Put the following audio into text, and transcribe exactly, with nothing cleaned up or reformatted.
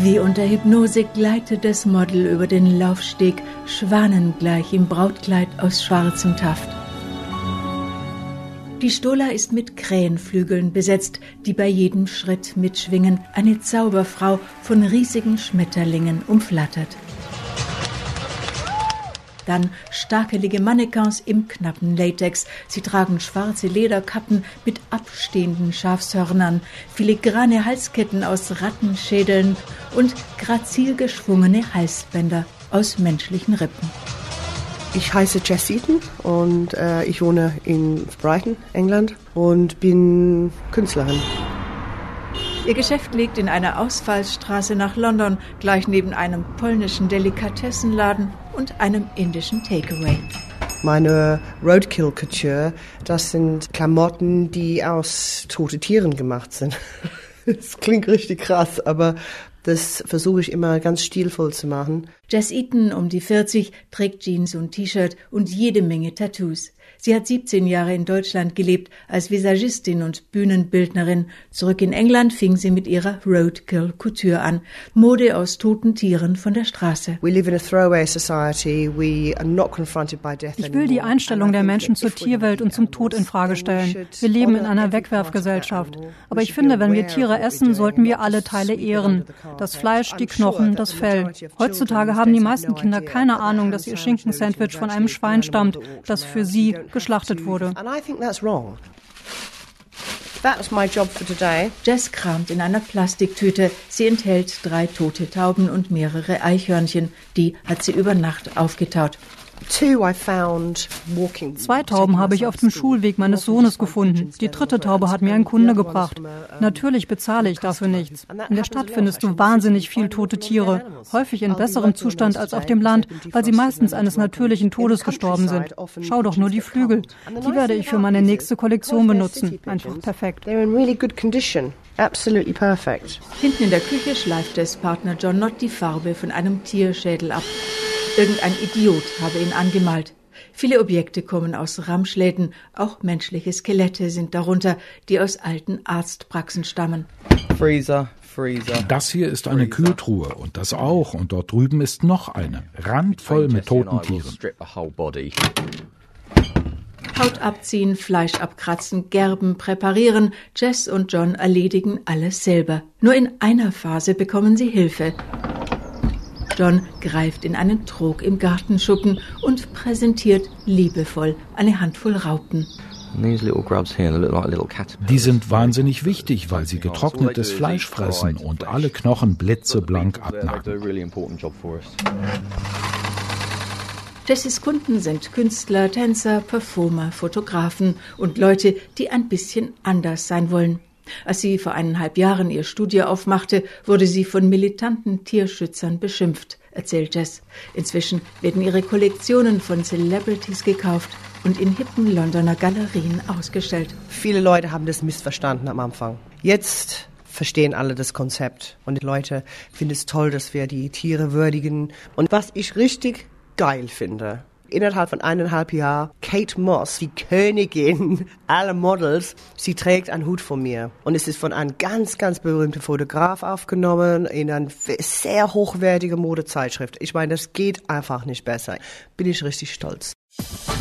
Wie unter Hypnose gleitet das Model über den Laufsteg, schwanengleich im Brautkleid aus schwarzem Taft. Die Stola ist mit Krähenflügeln besetzt, die bei jedem Schritt mitschwingen, eine Zauberfrau von riesigen Schmetterlingen umflattert. Dann starkelige Mannequins im knappen Latex. Sie tragen schwarze Lederkappen mit abstehenden Schafshörnern, filigrane Halsketten aus Rattenschädeln und grazil geschwungene Halsbänder aus menschlichen Rippen. Ich heiße Jess Eaton und äh, ich wohne in Brighton, England und bin Künstlerin. Ihr Geschäft liegt in einer Ausfallsstraße nach London, gleich neben einem polnischen Delikatessenladen und einem indischen Takeaway. Meine Roadkill Couture, das sind Klamotten, die aus toten Tieren gemacht sind. Das klingt richtig krass, aber das versuche ich immer ganz stilvoll zu machen. Jess Eaton, um die vierzig, trägt Jeans und T-Shirt und jede Menge Tattoos. Sie hat siebzehn Jahre in Deutschland gelebt, als Visagistin und Bühnenbildnerin. Zurück in England fing sie mit ihrer Roadkill Couture an. Mode aus toten Tieren von der Straße. We live in a throwaway society. We are not confronted by death Ich will die Einstellung der Menschen zur Tierwelt und zum Tod in Frage stellen. Wir leben in einer Wegwerfgesellschaft. Aber ich finde, wenn wir Tiere essen, sollten wir alle Teile ehren. Das Fleisch, die Knochen, das Fell. Heutzutage haben die meisten Kinder keine Ahnung, dass ihr Schinkensandwich von einem Schwein stammt, das für sie geschlachtet wurde. Jess kramt in einer Plastiktüte. Sie enthält drei tote Tauben und mehrere Eichhörnchen. Die hat sie über Nacht aufgetaut. Zwei Tauben habe ich auf dem Schulweg meines Sohnes gefunden. Die dritte Taube hat mir ein Kunde gebracht. Natürlich bezahle ich dafür nichts. In der Stadt findest du wahnsinnig viel tote Tiere, häufig in besserem Zustand als auf dem Land, weil sie meistens eines natürlichen Todes gestorben sind. Schau doch nur die Flügel. Die werde ich für meine nächste Kollektion benutzen. Einfach perfekt. Absolutely perfect. Hinten in der Küche schleift es Partner John Nott die Farbe von einem Tierschädel ab. Irgendein Idiot habe ihn angemalt. Viele Objekte kommen aus Ramschläden, auch menschliche Skelette sind darunter, die aus alten Arztpraxen stammen. Freezer, Freezer. Das hier ist eine Kühltruhe und das auch. Und dort drüben ist noch eine, randvoll mit toten Tieren. Haut abziehen, Fleisch abkratzen, gerben, präparieren. Jess und John erledigen alles selber. Nur in einer Phase bekommen sie Hilfe. John greift in einen Trog im Gartenschuppen und präsentiert liebevoll eine Handvoll Raupen. Die sind wahnsinnig wichtig, weil sie getrocknetes Fleisch fressen und alle Knochen blitzeblank abnagen. Jessys Kunden sind Künstler, Tänzer, Performer, Fotografen und Leute, die ein bisschen anders sein wollen. Als sie vor eineinhalb Jahren ihr Studio aufmachte, wurde sie von militanten Tierschützern beschimpft, erzählt Jess. Inzwischen werden ihre Kollektionen von Celebrities gekauft und in hippen Londoner Galerien ausgestellt. Viele Leute haben das missverstanden am Anfang. Jetzt verstehen alle das Konzept und die Leute finden es toll, dass wir die Tiere würdigen. Und was ich richtig geil finde, innerhalb von eineinhalb Jahren, Kate Moss, die Königin aller Models, sie trägt einen Hut von mir. Und es ist von einem ganz, ganz berühmten Fotograf aufgenommen in einer sehr hochwertigen Modezeitschrift. Ich meine, das geht einfach nicht besser. Bin ich richtig stolz.